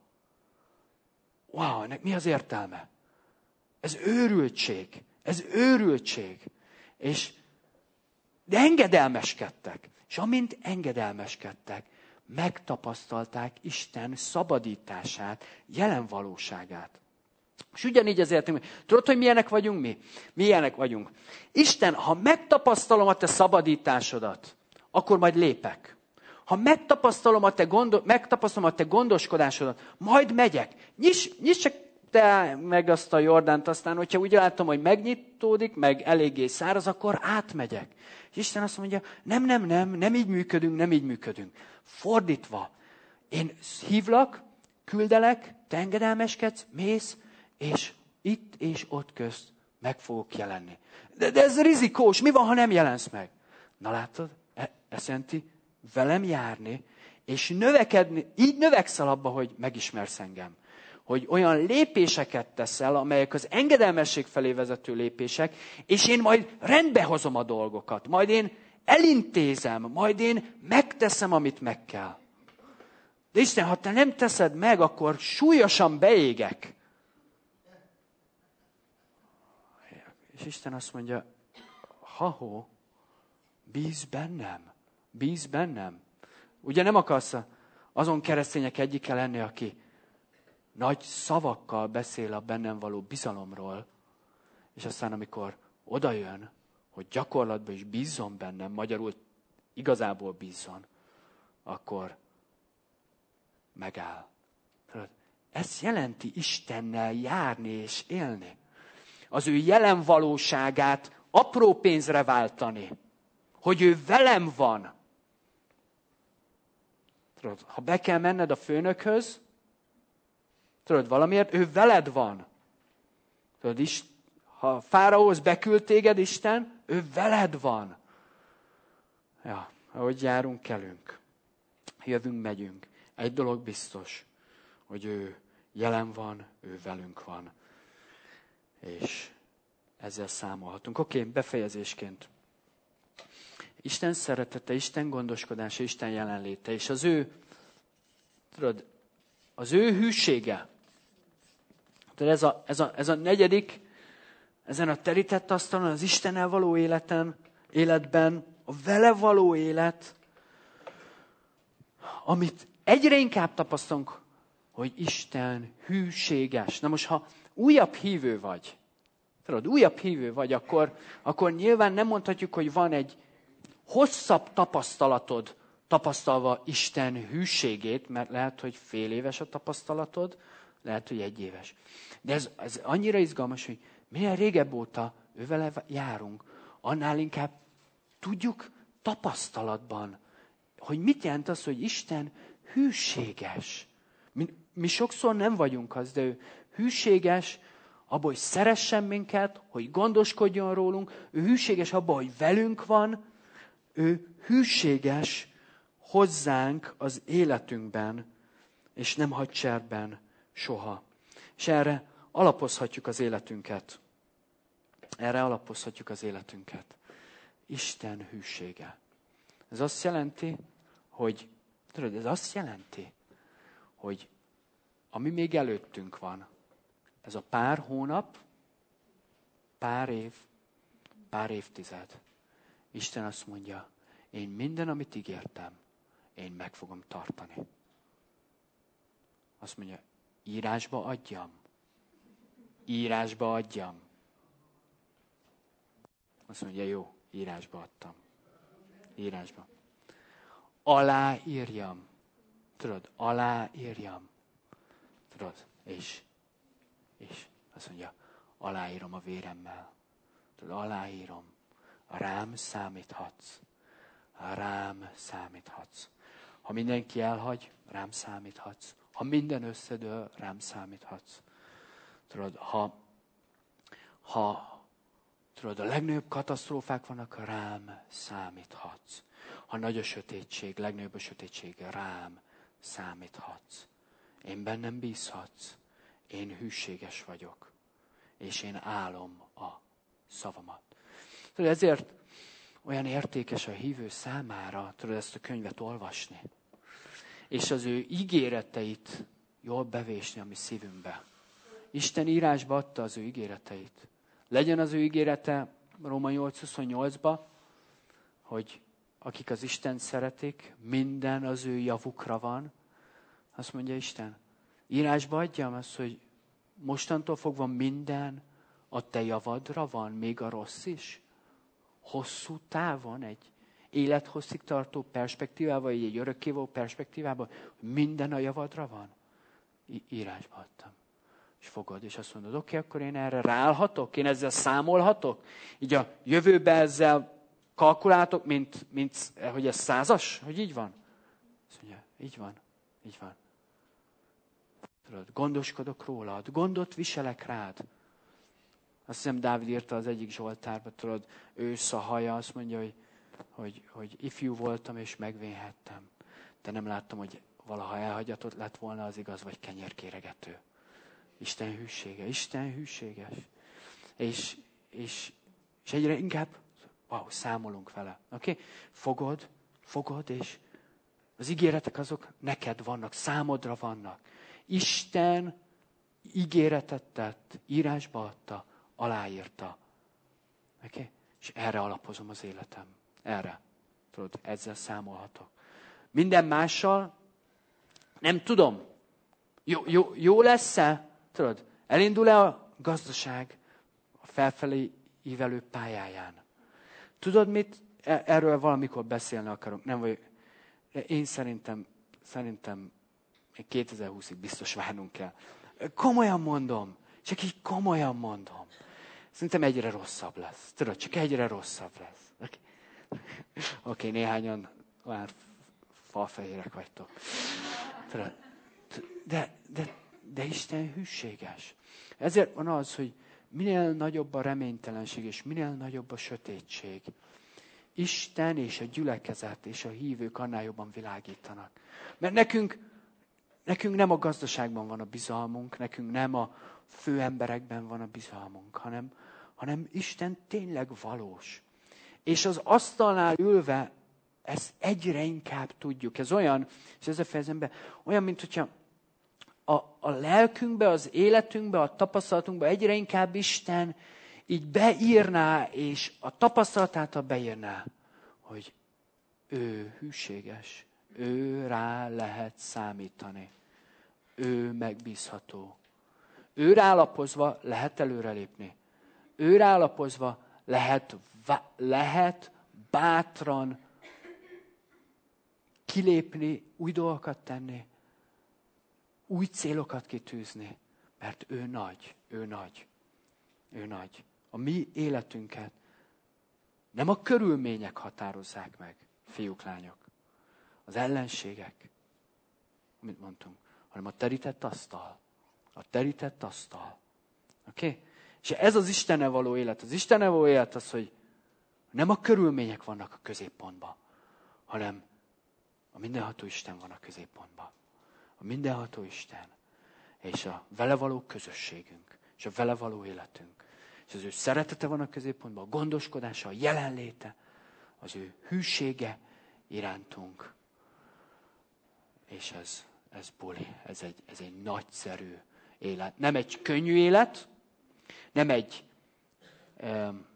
Wow, ennek mi az értelme? Ez őrültség. Ez őrültség. És, de engedelmeskedtek. És amint engedelmeskedtek, megtapasztalták Isten szabadítását, jelen valóságát. És ugyanígy ezért, tudod, hogy milyenek vagyunk mi? Milyenek vagyunk. Isten, ha megtapasztalom a te szabadításodat, akkor majd lépek. Ha megtapasztalom a te, gondo, megtapasztalom a te gondoskodásodat, majd megyek. Nyiss, nyiss csak te meg azt a Jordánt, aztán, hogyha úgy látom, hogy megnyitódik, meg eléggé száraz, akkor átmegyek. És Isten azt mondja, nem, nem, nem, nem így működünk, nem így működünk. Fordítva, én hívlak, küldelek, te engedelmeskedsz, mész, és itt és ott közt meg fogok jelenni. De, de ez rizikós, mi van, ha nem jelensz meg? Na látod, e, ezt jelenti velem járni, és növekedni, így növekszel abba, hogy megismersz engem. Hogy olyan lépéseket teszel, amelyek az engedelmesség felé vezető lépések, és én majd rendbehozom a dolgokat, majd én elintézem, majd én megteszem, amit meg kell. De Isten, ha te nem teszed meg, akkor súlyosan beégek. És Isten azt mondja, ha-hó, bízz bennem, bízz bennem. Ugye nem akarsz azon keresztények egyike lenni, aki nagy szavakkal beszél a bennem való bizalomról, és aztán amikor odajön, hogy gyakorlatban is bízzon bennem, magyarul igazából bízzon, akkor megáll. Ez jelenti Istennel járni és élni. Az ő jelen valóságát apró pénzre váltani. Hogy ő velem van. Tudod, ha be kell menned a főnökhöz, tudod, valamiért ő veled van. Tudod, is, ha Fáraóhoz beküld téged Isten, ő veled van. Ja, ahogy járunk, kelünk. Jövünk, megyünk. Egy dolog biztos, hogy ő jelen van, ő velünk van. És ezzel számolhatunk. Oké, okay, befejezésként. Isten szeretete, Isten gondoskodása, Isten jelenléte, és az ő, tudod, az ő hűsége. Tehát ez a, ez a, ez a negyedik, ezen a terített asztalon, az Istennel való életen, életben, a vele való élet, amit egyre inkább tapasztalunk, hogy Isten hűséges. Na most, ha újabb hívő vagy, tudod, újabb hívő vagy, akkor, akkor nyilván nem mondhatjuk, hogy van egy hosszabb tapasztalatod, tapasztalva Isten hűségét, mert lehet, hogy fél éves a tapasztalatod, lehet, hogy egy éves. De ez, ez annyira izgalmas, hogy minél régebb óta ővele járunk, annál inkább tudjuk tapasztalatban, hogy mit jelent az, hogy Isten hűséges. Mi, mi sokszor nem vagyunk az, de ő hűséges abban, hogy szeressen minket, hogy gondoskodjon rólunk, ő hűséges abban, hogy velünk van, ő hűséges hozzánk az életünkben, és nem hagy cserben soha. És erre alapozhatjuk az életünket. Erre alapozhatjuk az életünket. Isten hűsége. Ez azt jelenti, hogy, tudod, ez azt jelenti, hogy ami még előttünk van, ez a pár hónap, pár év, pár évtized. Isten azt mondja, én minden, amit ígértem, én meg fogom tartani. Azt mondja, írásba adjam. Írásba adjam. Azt mondja, jó, írásba adtam. Írásba. Aláírjam. Tudod, aláírjam. Tudod, és, és azt mondja, aláírom a véremmel. Tudod, aláírom. Rám számíthatsz. Rám számíthatsz. Ha mindenki elhagy, rám számíthatsz. Ha minden összedől, rám számíthatsz. Tudod, ha, ha tudod, a legnagyobb katasztrófák vannak, rám számíthatsz. Ha nagy a sötétség, legnagyobb a sötétség, rám számíthatsz. Én bennem bízhatsz. Én hűséges vagyok. És én állom a szavamat. Tudod, ezért olyan értékes a hívő számára, tudod, ezt a könyvet olvasni. És az ő ígéreteit jól bevésni a mi szívünkbe. Isten írásba adta az ő ígéreteit. Legyen az ő ígérete Róma nyolc huszonnyolcba, hogy akik az Istent szeretik, minden az ő javukra van. Azt mondja Isten, írásba adjam azt, hogy mostantól fogva minden a te javadra van, még a rossz is. Hosszú távon, egy élethosszig tartó perspektívával, vagy egy örökkévaló perspektívával, minden a javadra van. I- írásba adtam. És fogod, és azt mondod, oké, okay, akkor én erre ráállhatok, én ezzel számolhatok, így a jövőbe ezzel kalkuláltok, mint, mint hogy ez százas, hogy így van? Azt mondja, így van, így van. Tudod, gondoskodok rólad, gondot viselek rád. Azt hiszem, Dávid írta az egyik Zsoltárba, tudod, ősz a haja, azt mondja, hogy, hogy, hogy ifjú voltam és megvénhettem. De nem láttam, hogy valaha elhagyatott lett volna az igaz, vagy kenyérkéregető. Isten hűsége, Isten hűséges. És, és, és egyre inkább, wow, számolunk vele. Oké? Okay? Fogod, fogod, és az ígéretek azok neked vannak, számodra vannak. Isten ígéretet tett, írásba adta, aláírta. Okay? És erre alapozom az életem. Erre. Tudod, ezzel számolhatok. Minden mással nem tudom. Jó, jó, jó lesz-e? Tudod, elindul-e a gazdaság a felfelé ívelő pályáján? Tudod mit? Erről valamikor beszélni akarunk. Nem vagy. Én szerintem, szerintem kétezer-húszig biztos várnunk kell. Komolyan mondom. Csak így komolyan mondom. Szerintem egyre rosszabb lesz. Tudod, csak egyre rosszabb lesz. Oké, okay. okay, néhányan már falfehérek vagytok. Tudod, de, de, de Isten hűséges. Ezért van az, hogy minél nagyobb a reménytelenség, és minél nagyobb a sötétség, Isten és a gyülekezet és a hívők annál jobban világítanak. Mert nekünk, nekünk nem a gazdaságban van a bizalmunk, nekünk nem a főemberekben van a bizalmunk, hanem, hanem Isten tényleg valós. És az asztalnál ülve ezt egyre inkább tudjuk. Ez olyan, és ezzel fejezem be, olyan, mint hogyha a, a lelkünkbe, az életünkbe, a tapasztalatunkba egyre inkább Isten így beírná, és a tapasztalatától beírná, hogy ő hűséges, ő rá lehet számítani, ő megbízható. Ő rálapozva lehet előrelépni. Ő rálapozva lehet, lehet bátran kilépni, új dolgokat tenni, új célokat kitűzni, mert ő nagy, ő nagy, ő nagy. A mi életünket nem a körülmények határozzák meg, fiúk, lányok, az ellenségek, amit mondtunk, hanem a terített asztal. A terített asztal. Oké? Okay? És ez az Istennel való élet. Az Istennel való élet az, hogy nem a körülmények vannak a középpontban, hanem a mindenható Isten van a középpontban. A mindenható Isten. És a vele való közösségünk. És a vele való életünk. És az ő szeretete van a középpontban, a gondoskodása, a jelenléte, az ő hűsége irántunk. És ez, ez buli, ez egy, ez egy nagyszerű élet. Nem egy könnyű élet, nem egy, um,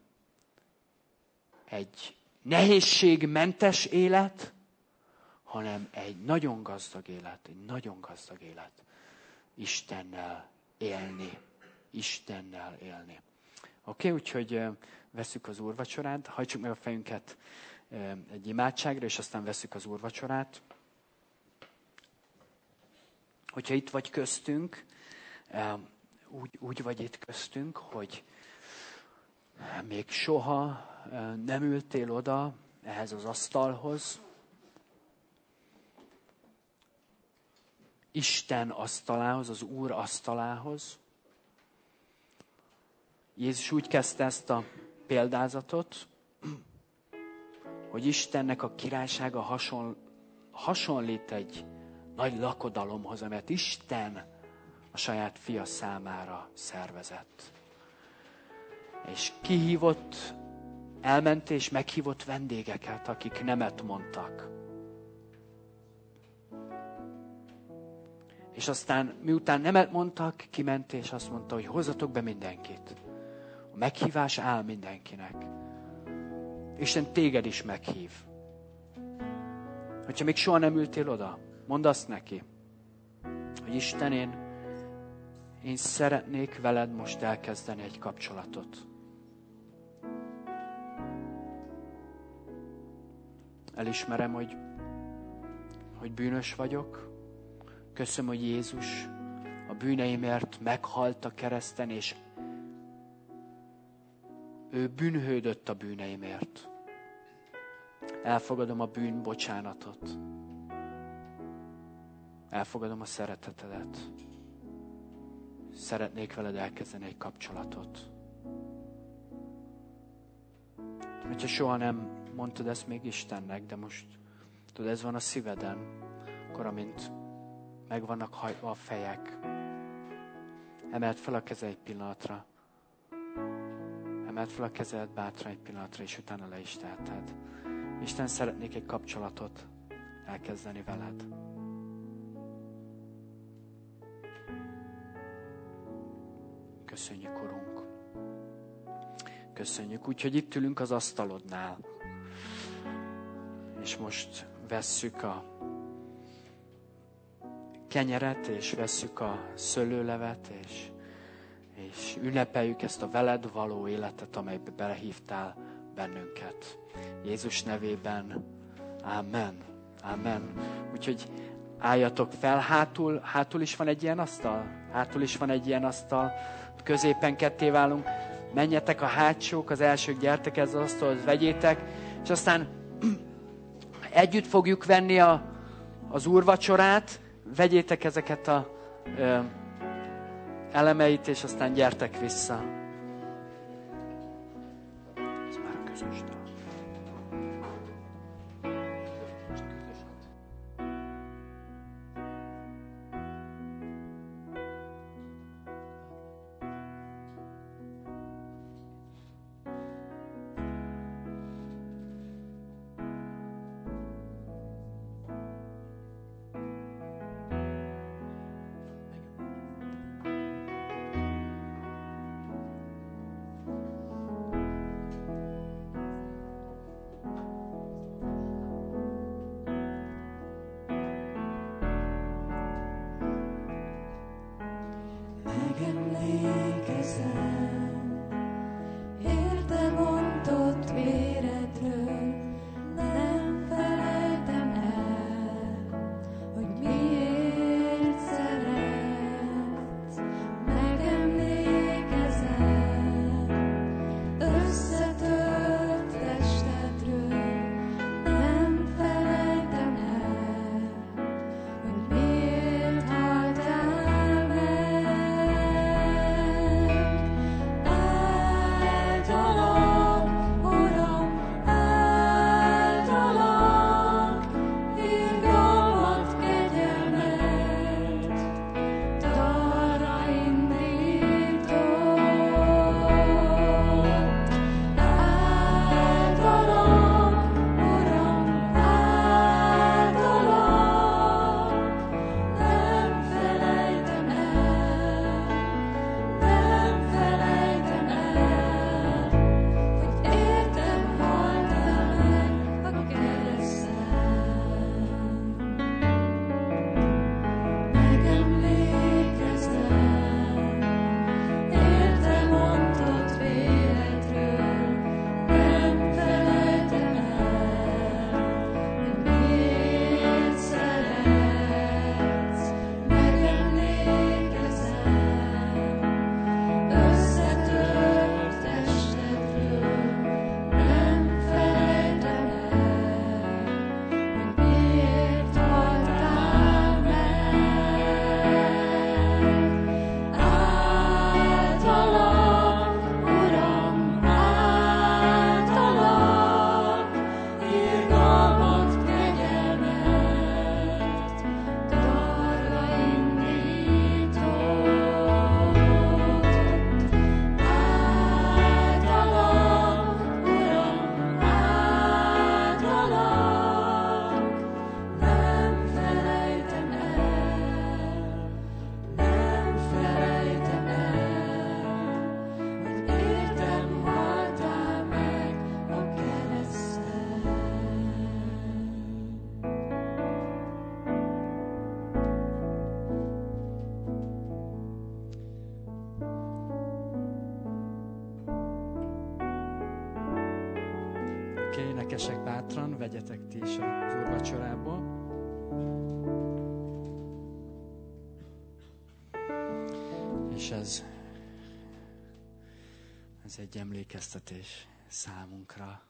egy nehézségmentes élet, hanem egy nagyon gazdag élet, egy nagyon gazdag élet. Istennel élni. Istennel élni. Oké, okay, úgyhogy uh, veszük az úrvacsorát, hajtsuk meg a fejünket uh, egy imádságra, és aztán veszük az úrvacsorát. Hogyha itt vagy köztünk, uh, úgy, úgy vagy itt köztünk, hogy még soha uh, nem ültél oda ehhez az asztalhoz, Isten asztalához, az Úr asztalához. Jézus úgy kezdte ezt a példázatot, hogy Istennek a királysága hasonl, hasonlít egy nagy lakodalomhoz, amelyet Isten a saját fia számára szervezett. És kihívott, elment és meghívott vendégeket, akik nemet mondtak. És aztán, miután nemet mondtak, kiment és azt mondta, hogy hozzatok be mindenkit. A meghívás áll mindenkinek. Isten téged is meghív. Hogyha még soha nem ültél oda, mondd azt neki, hogy Isten, én, én szeretnék veled most elkezdeni egy kapcsolatot. Elismerem, hogy, hogy bűnös vagyok. Köszönöm, hogy Jézus a bűneimért meghalt a kereszten, és ő bűnhődött a bűneimért. Elfogadom a bűn bocsánatot. Elfogadom a szeretetedet. Szeretnék veled elkezdeni egy kapcsolatot. Hogyha soha nem mondtad ezt még Istennek, de most tudod, ez van a szíveden, akkor amint meg vannak hajtva a fejek, emeld fel a kezed egy pillanatra. Emeld fel a kezed bátran egy pillanatra, és utána le is teheted. Isten, szeretnék egy kapcsolatot elkezdeni veled. Köszönjük, Urunk. Köszönjük. Úgyhogy itt ülünk az asztalodnál. És most vesszük a kenyeret, és vesszük a szőlőlevet, és, és ünnepeljük ezt a veled való életet, amelybe belehívtál bennünket. Jézus nevében. Amen. Amen. Úgyhogy álljatok fel, hátul, hátul is van egy ilyen asztal. Hátul is van egy ilyen asztal. Középen ketté válunk. Menjetek a hátsók, az elsők, gyertek ez az asztalhoz, vegyétek, és aztán együtt fogjuk venni a, az úrvacsorát, vegyétek ezeket a ö, elemeit, és aztán gyertek vissza. Ez már a közös dal. Énekesek, bátran, vegyetek ti is az úrvacsorából. És ez, ez egy emlékeztetés számunkra,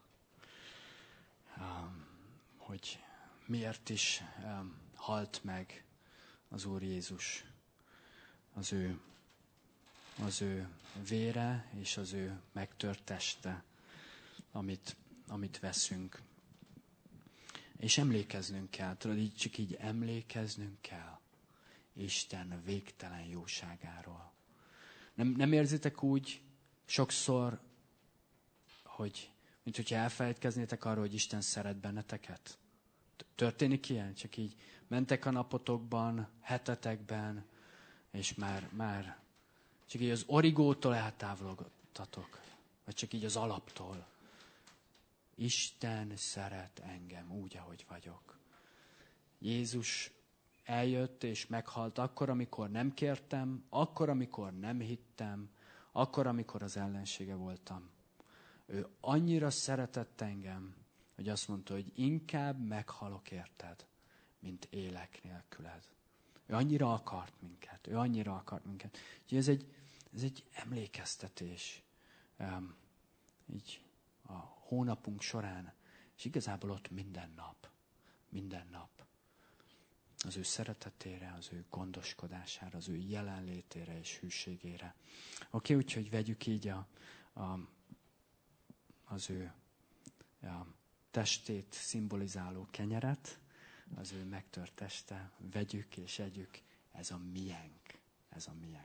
hogy miért is halt meg az Úr Jézus. Az ő, az ő vére és az ő megtört teste, amit amit veszünk. És emlékeznünk kell, tudod, így csak így emlékeznünk kell Isten végtelen jóságáról. Nem, nem érzitek úgy sokszor, hogy mint hogyha elfelejtkeznétek arról, hogy Isten szeret benneteket? Történik ilyen? Csak így mentek a napotokban, hetetekben, és már, már csak így az origótól eltávolodtatok, vagy csak így az alaptól. Isten szeret engem úgy, ahogy vagyok. Jézus eljött és meghalt akkor, amikor nem kértem, akkor, amikor nem hittem, akkor, amikor az ellensége voltam. Ő annyira szeretett engem, hogy azt mondta, hogy inkább meghalok érted, mint élek nélküled. Ő annyira akart minket, ő annyira akart minket. Úgyhogy ez egy, ez egy emlékeztetés. Um, így a hónapunk során, és igazából ott minden nap, minden nap az ő szeretetére, az ő gondoskodására, az ő jelenlétére és hűségére. Oké, okay, úgyhogy vegyük így a, a, az ő a testét szimbolizáló kenyeret, az ő megtört teste, vegyük és együk, ez a miénk, ez a miénk.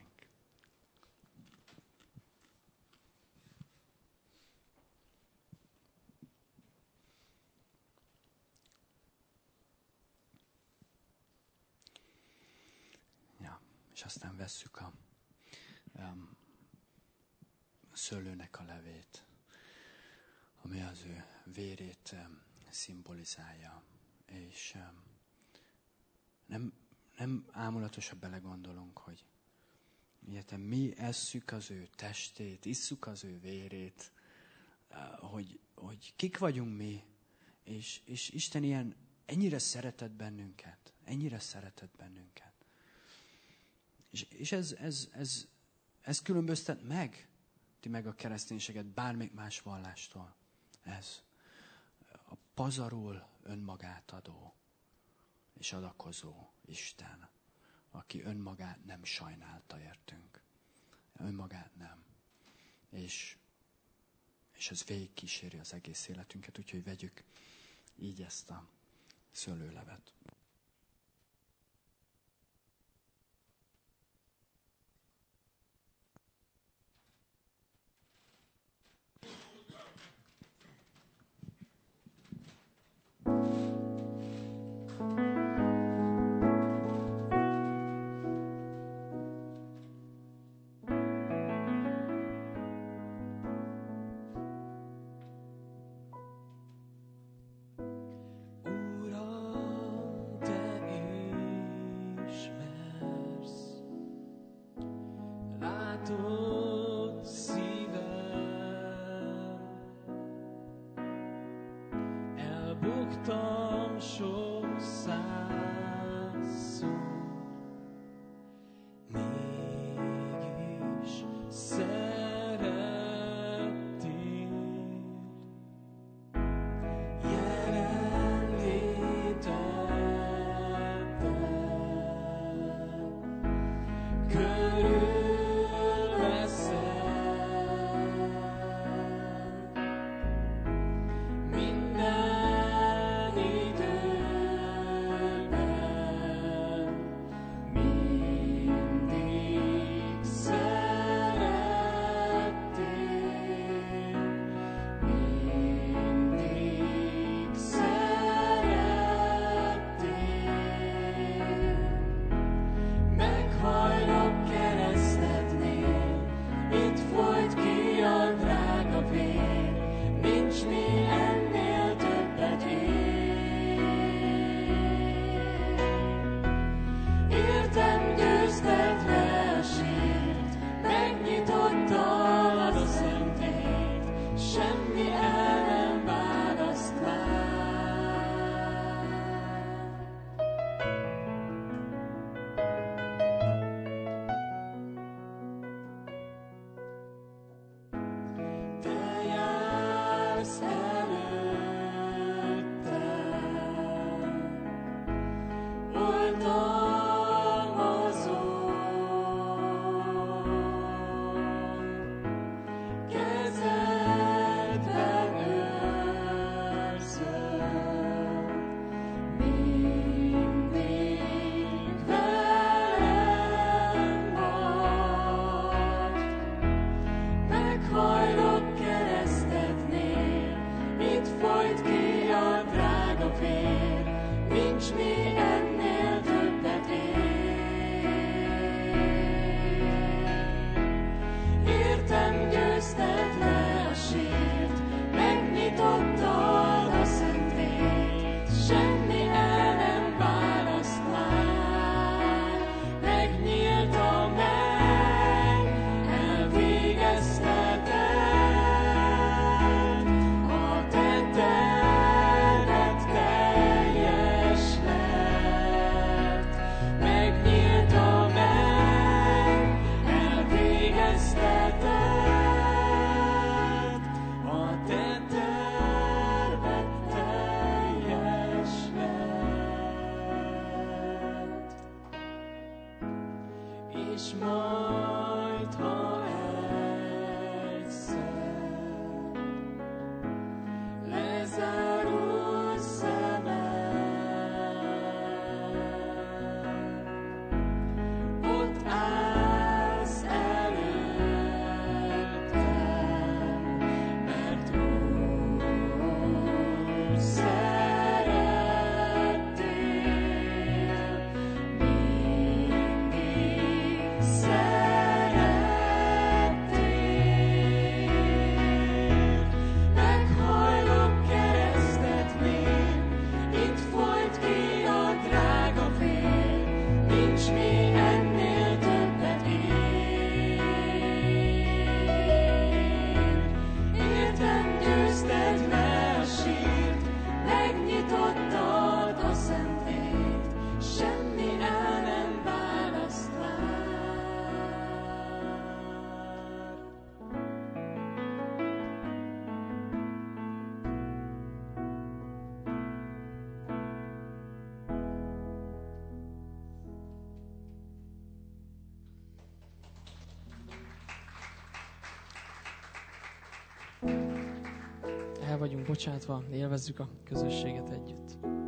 És aztán vesszük a um, szőlőnek a levét, ami az ő vérét um, szimbolizálja. És um, nem, nem ámulatosan belegondolunk, hogy Illetve mi esszük az ő testét, isszuk az ő vérét, hogy, hogy kik vagyunk mi, és, és Isten ilyen ennyire szeretett bennünket, ennyire szeretett bennünket. És, és ez, ez, ez, ez különböztet meg, ti meg a kereszténységet bármelyik más vallástól. Ez a pazarul önmagát adó és adakozó Isten, aki önmagát nem sajnálta értünk. Önmagát nem. És, és ez végigkíséri az egész életünket, úgyhogy vegyük így ezt a szőlőlevet. Say El vagyunk bocsátva, élvezzük a közösséget együtt.